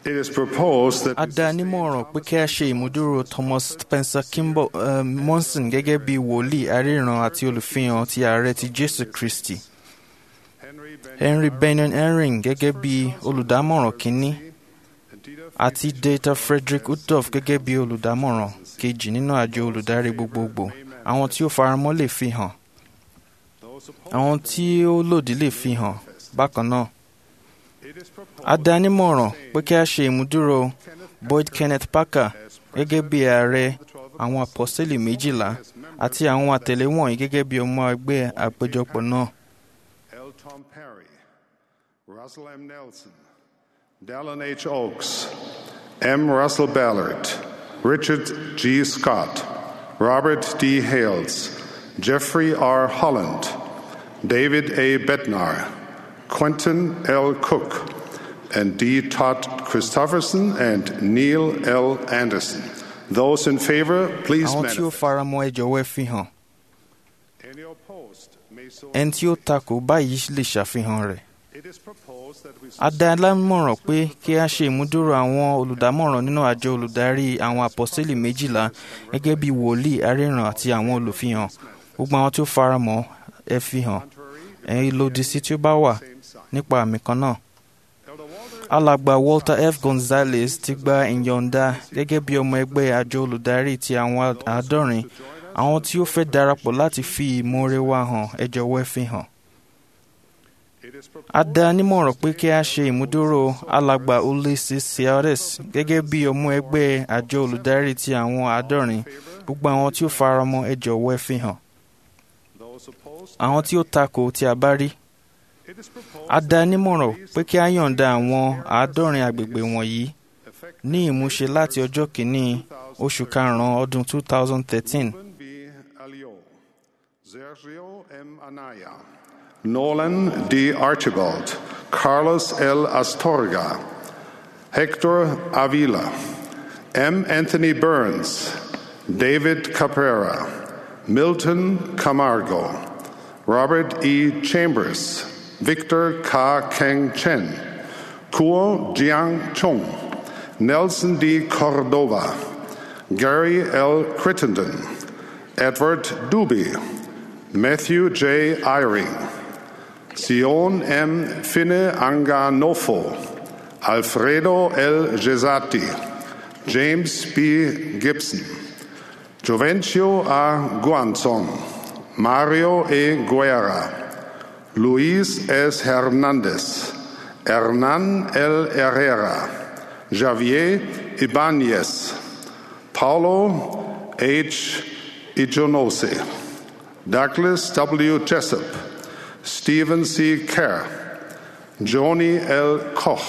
It is proposed that a dá nímọ̀ràn pé kí a ṣe ìmúdúró Thomas Spencer Monson gẹ́gẹ́ bí wòlíì aríran àti olùfihàn ti ààrẹ ti Jésù Kristi, Henry Benyon Eyring gẹ́gẹ́ bí olùdámọ̀ràn kínní, àti Dieter Frederick Udoff gẹ́gẹ́ bí olùdámọ̀ràn kejì nínú àjọ olùdarí gbogbogbò. Àwọn tí ó faramọ́ lè fi hàn, àwọn tí ó lòdì lè fi hàn bákan náà. A dá nímọ̀ràn pé kí a ṣe ìmúdúró Boyd Kenneth Parker gẹ́gẹ́ bí ààrẹ àwọn apọ́sítélì 12 àti àwọn àtẹ̀lé wọ̀nyí gẹ́gẹ́ bí ọmọ ẹgbẹ́ àpéjọpọ̀ náà. L. Tom Perry, Russell M. Nelson, Dallin H. Oaks, M. Russell Ballard, Richard G. Scott, Robert D. Hales, Jeffrey R. Holland, David A. Bednar, Quentin L. Cook, and D. Todd Christofferson and Neil L. Anderson. Those in favor, please Àwọn tí ó manifest. faramọ́ ẹ jọ̀wọ́ ẹ fi hàn. Any opposed may so. Ẹni tí ó takò báyìí lè ṣàfihàn rẹ̀. It is proposed that we A dá lámọ̀ràn pé kí a ṣe ìmúdúró àwọn olùdámọ̀ràn nínú àjọ olùdarí àwọn apọ́sítélì 12 gẹ́gẹ́ bí wòlíì aríran àti àwọn olùfihàn. Gbogbo àwọn tí ó faramọ́ ẹ fi hàn. Ẹ̀yin lòdì sí tí ó bá wà nípa àmì kan náà. Alàgbà Walter F. Gonzalez ti gba ìyọ̀ǹda gẹ́gẹ́ bí ọmọ ẹgbẹ́ àjọ olùdarí ti àwọn 70. Àwọn tí ó fẹ́ darapọ̀ láti fi ìmoore wa hàn ẹ jọ̀wọ́ ẹ fi hàn. A dá nímọ̀ràn pé kí a ṣe ìmúdúró alàgbà Ulysses Seares gẹ́gẹ́ bí ọmọ ẹgbẹ́ àjọ olùdarí ti àwọn 70. Gbogbo àwọn tí ó faramọ́ ẹ jọ̀wọ́ ẹ fi hàn. those opposed. Àwọn tí ó takò tí a bá rí. It is proposed A dá nímọ̀ràn pé kí a yọ̀ǹda àwọn 70 agbègbè wọ̀nyí ní ìmúṣẹ láti ọjọ́ kìíní oṣù karùn-ún ọdún 2013. Ruben B. Alio, Sergio M. Anaya, Nolan D. Archibald, Carlos L. Astorga, Hector Avila, M. Anthony Burns, David Caprera, Milton Camargo, Robert E. Chambers, Victor K. Keng Chen, Kuo Jiang Chung, Nelson D. Cordova, Gary L. Crittenden, Edward Duby, Matthew J. Eyring, Sion M. Finne Anganofo, Alfredo L. Gesati, James B. Gibson, Jovencio A. Guanzon, Mario E. Guerra, Luis S. Hernandez, Hernan L. Herrera, Javier Ibanez, Paulo H. Ijonose, Douglas W. Jessup, Stephen C. Kerr, Joni L. Koch,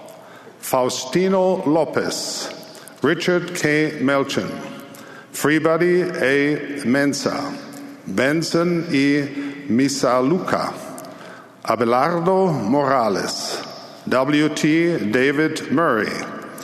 Faustino Lopez, Richard K. Melchin, Freebody A. Mensa, Benson E. Misaluka, Abelardo Morales, W.T. David Murray,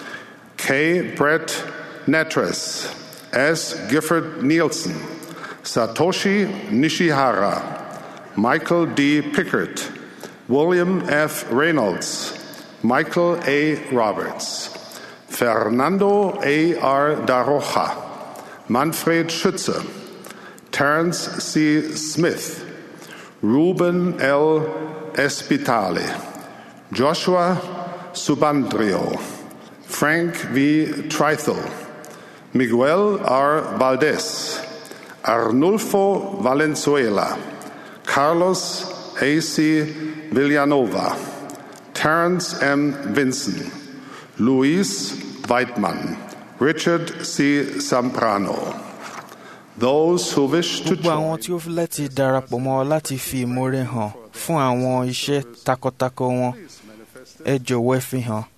K. Brett Netres, S. Gifford Nielsen, Satoshi Nishihara, Michael D. Pickert, William F. Reynolds, Michael A. Roberts, Fernando A. R. Daroja, Manfred Schütze, Terence C. Smith, Ruben L. Espitale, Joshua Subandrio, Frank V. Trithel, Miguel R. Valdez, Arnulfo Valenzuela, Carlos A.C. Villanova, Terence M. Vinson, Luis Weidmann, Richard C. Zambrano. Those who wish to Gbogbo àwọn join tí ó fẹ́ láti darapọ̀ mọ́ ọ láti fi ìmoore hàn fún àwọn iṣẹ́ takuntakun wọn ẹ jọ̀wọ́ ẹ fi hàn.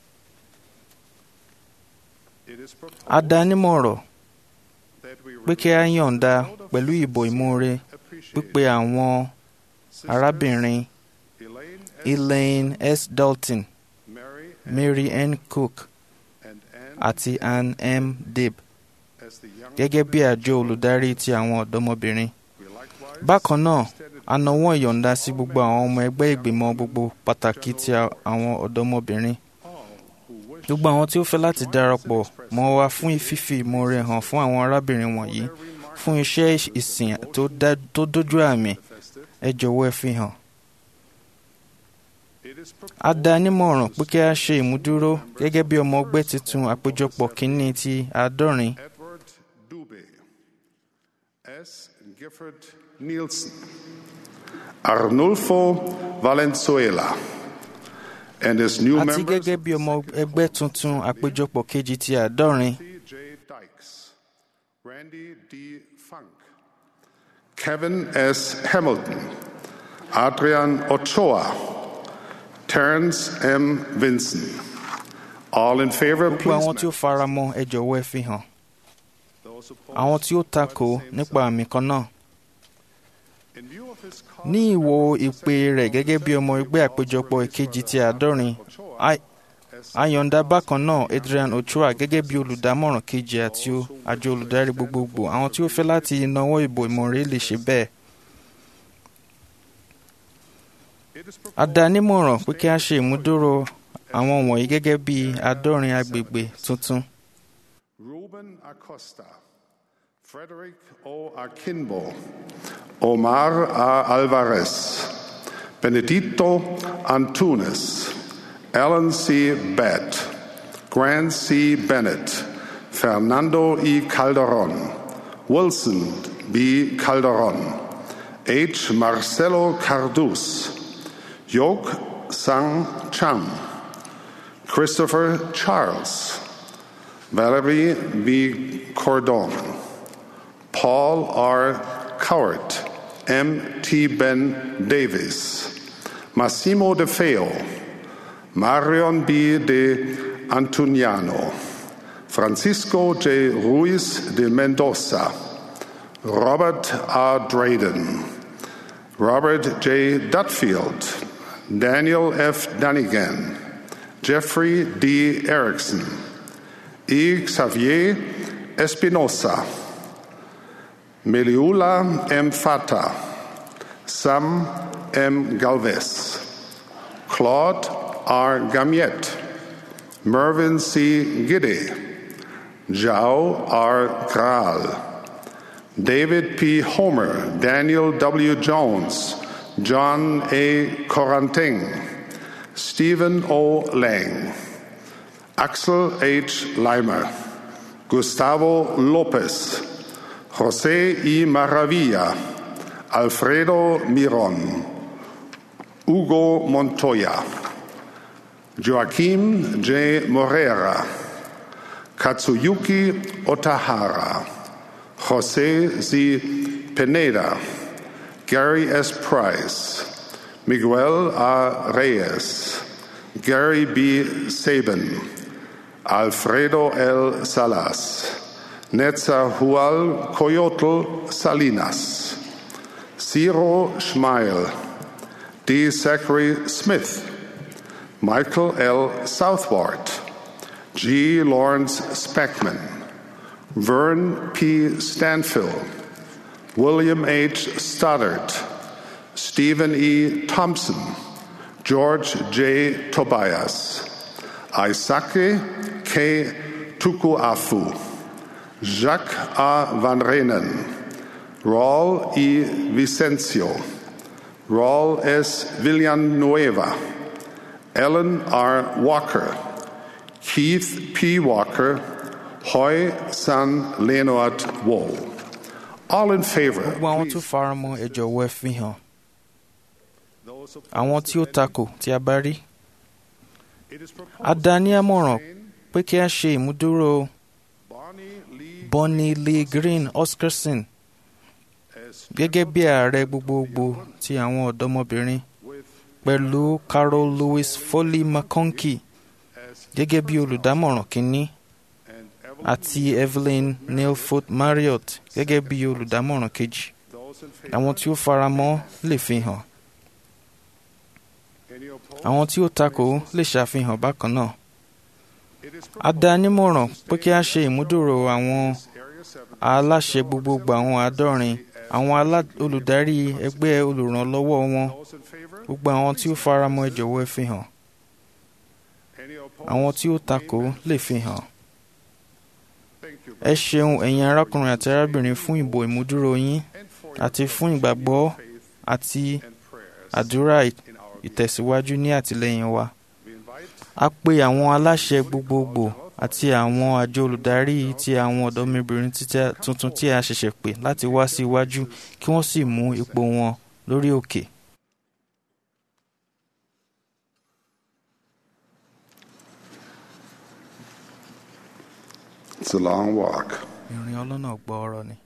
it is proposed A dá nímọ̀ràn that we pé kí a yọ̀ǹda pẹ̀lú ìbò ìmoore pípe àwọn arábìnrin Elaine S. Dalton, Mary Mary N. Cook and Anne àti Ann M. Dib as the young gẹ́gẹ́ bí àjọ olùdarí ti àwọn ọ̀dọ́mọbìnrin. we likewise Bákan náà, a nawọ́ ìyọ̀ǹda sí gbogbo àwọn ọmọ ẹgbẹ́ ìgbìmọ̀ gbogbo pàtàkì ti àwọn ọ̀dọ́mọbìnrin. Gbogbo àwọn tí ó fẹ́ láti darapọ̀ mọ́ wa fún fífi ìmoore hàn fún àwọn arábìnrin wọ̀nyí fún iṣẹ́ ìsìn tó dójú àmì, ẹ jọ̀wọ́ ẹ fi hàn. A dá a nímọ̀ràn pé kí a ṣe ìmúdúró gẹ́gẹ́ bí ọmọ ẹgbẹ́ tuntun àpéjọpọ̀ kínní ti 70. Edward Dube, S. Gifford Nielsen, Arnulfo Valenzuela, and his new àti members, gẹ́gẹ́ bí ọmọ ẹgbẹ́ tuntun àpéjọpọ̀ kejì ti 70. J. Dykes, Randy D. Funk, Kevin S. Hamilton, Adrian Ochoa, Terrence M. Vinson. All in favor, Gbogbo please. àwọn tí ó fara mọ́ ẹ jọ̀wọ́ ẹ fi hàn. Those opposed, Àwọn tí ó takò nípa àmì kan náà. in view of his call, Ní ìwò ìpè rẹ̀ gẹ́gẹ́ bí ọmọ ẹgbẹ́ àpéjọpọ̀ ìkejì ti 70, a yọ̀ǹda bákan náà Adrian Ochoa gẹ́gẹ́ bí olùdámọ̀ràn kejì àti àjọ olùdarí gbogbogbò. Àwọn tí ó fẹ́ láti nawọ́ ìbò ìmọ̀ràn lè ṣe bẹ́ẹ̀. A dá a nímọ̀ràn pé kí a ṣe ìmúdúró àwọn wọ̀nyí gẹ́gẹ́ bí 70 agbègbè tuntun. Ruben Acosta, Frederick O. Akinbo, Omar A. Alvarez, Benedito Antunes, Alan C. Batt, Grant C. Bennett, Fernando E. Calderon, Wilson B. Calderon, H. Marcelo Cardus, Yok Sang Cham, Christopher Charles, Valerie B. Cordon, Paul R. Cowart, M. T. Ben Davis, Massimo De Feo, Marion B. de Antuniano, Francisco J. Ruiz de Mendoza, Robert R. Drayden, Robert J. Dutfield, Daniel F. Dunnigan, Jeffrey D. Erickson, E. Xavier Espinosa, Meliula M. Fata, Sam M. Galvez, Claude R. Gamiet, Mervyn C. Gidde, Zhao R. Graal, David P. Homer, Daniel W. Jones, John A. Coranting, Stephen O. Lang, Axel H. Leimer, Gustavo Lopez, José I. Maravilla, Alfredo Miron, Hugo Montoya, Joaquim J. Morera, Katsuyuki Otahara, José Z. Pineda, Gary S. Price, Miguel A. Reyes, Gary B. Sabin, Alfredo L. Salas, Netzahual Coyotl Salinas, Ciro Schmeil, D. Zachary Smith, Michael L. Southward, G. Lawrence Speckman, Vern P. Stanfill, William H. Stoddard, Stephen E. Thompson, George J. Tobias, Isake K. Tukuafu, Jacques A. Van Renen, Raul E. Vicencio, Raul S. Villanueva, Ellen R. Walker, Keith P. Walker, Hoy San Leonard Wall. All in favor. Gbogbo àwọn tó faramọ́ ẹ jọ̀wọ́ ẹ fi hàn. Àwọn tí ó takò tí a bá rí. A dá ní àmọ̀ràn pé kí a ṣe ìmúdúró Bonnie Lee Green Oscarson gẹ́gẹ́ bí ààrẹ gbogbogbò ti àwọn ọ̀dọ́mọbìnrin pẹ̀lú Carol Louise Foley McConkie gẹ́gẹ́ bí olùdámọ̀ràn kínní àti Evelyn Neilfoot Marriott gẹ́gẹ́ bí olùdámọ̀ràn kejì. Àwọn tí ó faramọ́ lè fi hàn. Àwọn tí ó takò lè ṣàfihàn bákan náà. A dá nímọ̀ràn pé kí a ṣe ìmúdúró àwọn aláṣẹ gbogbogbò àwọn 70, àwọn olùdarí ẹgbẹ́ olùrànlọ́wọ́ wọn. Gbogbo àwọn tí ó faramọ́ ẹ jọ̀wọ́ ẹ fi hàn. àwọn tí ó takò lè fi hàn. Ẹ ṣeun ẹ̀yin arákùnrin àti arábìnrin fún ìbò ìmúdúró yín àti fún ìgbàgbọ́ àti àdúrà ìtẹ̀síwájú ní àtìlẹ́yìn wa. A pè àwọn aláṣẹ gbogbogbò àti àwọn àjọ olùdarí ti àwọn ọ̀dọ́mọbìnrin tuntun tí a ṣẹ̀ṣẹ̀ pè láti wá sí iwájú kí wọ́n sì mú ipò wọn lórí òkè. It's a long walk. Ìrìn ọlọ́nà gbọọrọ ni.